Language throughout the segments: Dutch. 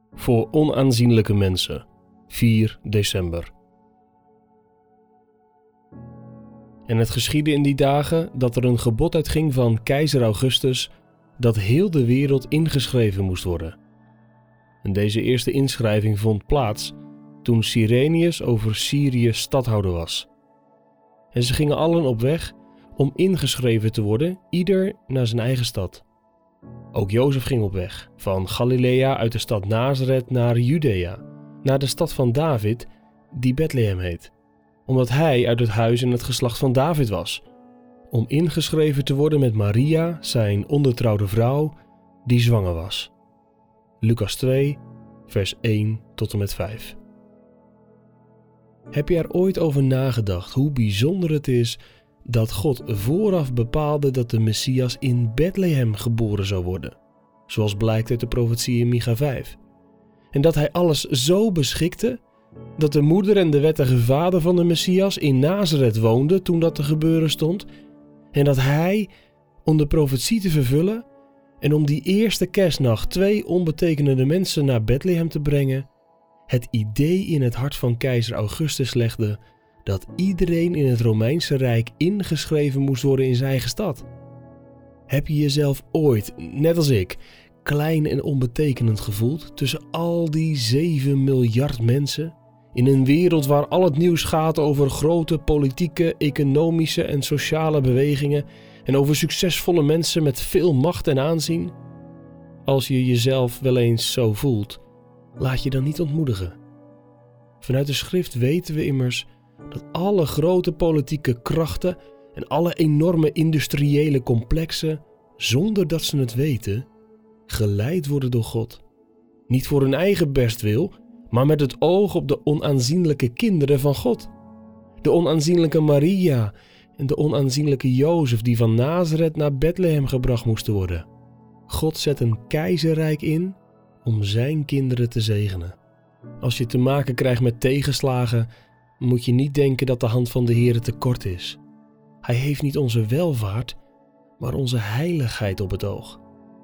voor onaanzienlijke mensen, 4 december. En het geschiedde in die dagen dat er een gebod uitging van keizer Augustus dat heel de wereld ingeschreven moest worden. En deze eerste inschrijving vond plaats toen Cyrenius over Syrië stadhouder was. En ze gingen allen op weg om ingeschreven te worden, ieder naar zijn eigen stad. Ook Jozef ging op weg, van Galilea uit de stad Nazareth naar Judea, naar de stad van David, die Bethlehem heet, omdat hij uit het huis en het geslacht van David was, om ingeschreven te worden met Maria, zijn ondertrouwde vrouw, die zwanger was. Lucas 2, vers 1 tot en met 5. Heb je er ooit over nagedacht hoe bijzonder het is dat God vooraf bepaalde dat de Messias in Bethlehem geboren zou worden, zoals blijkt uit de profetie in Micha 5. En dat hij alles zo beschikte dat de moeder en de wettige vader van de Messias in Nazareth woonden toen dat te gebeuren stond, en dat hij, om de profetie te vervullen en om die eerste kerstnacht 2 onbetekenende mensen naar Bethlehem te brengen, het idee in het hart van keizer Augustus legde dat iedereen in het Romeinse Rijk ingeschreven moest worden in zijn eigen stad. Heb je jezelf ooit, net als ik, klein en onbetekenend gevoeld tussen al die 7 miljard mensen in een wereld waar al het nieuws gaat over grote politieke, economische en sociale bewegingen en over succesvolle mensen met veel macht en aanzien? Als je jezelf wel eens zo voelt, laat je dan niet ontmoedigen. Vanuit de schrift weten we immers dat alle grote politieke krachten en alle enorme industriële complexen, zonder dat ze het weten, geleid worden door God. Niet voor hun eigen bestwil, maar met het oog op de onaanzienlijke kinderen van God. De onaanzienlijke Maria en de onaanzienlijke Jozef die van Nazareth naar Bethlehem gebracht moesten worden. God zet een keizerrijk in om zijn kinderen te zegenen. Als je te maken krijgt met tegenslagen, moet je niet denken dat de hand van de Heere te kort is. Hij heeft niet onze welvaart, maar onze heiligheid op het oog.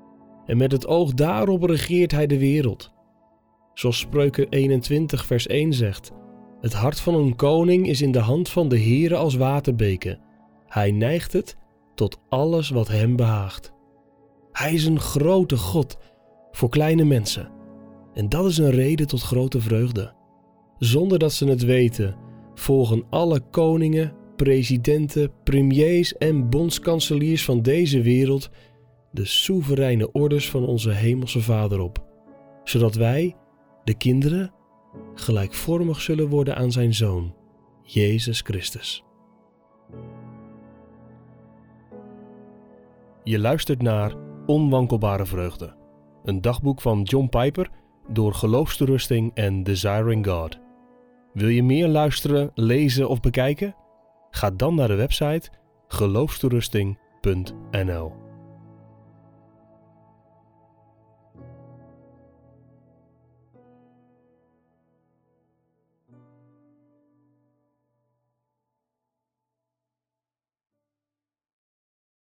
En met het oog daarop regeert hij de wereld. Zoals Spreuken 21 vers 1 zegt: het hart van een koning is in de hand van de Heere als waterbeken. Hij neigt het tot alles wat hem behaagt. Hij is een grote God voor kleine mensen. En dat is een reden tot grote vreugde. Zonder dat ze het weten, volgen alle koningen, presidenten, premiers en bondskanseliers van deze wereld de soevereine orders van onze hemelse Vader op, zodat wij, de kinderen, gelijkvormig zullen worden aan zijn Zoon, Jezus Christus. Je luistert naar Onwankelbare Vreugde, een dagboek van John Piper door Geloofstoerusting en Desiring God. Wil je meer luisteren, lezen of bekijken? Ga dan naar de website geloofstoerusting.nl.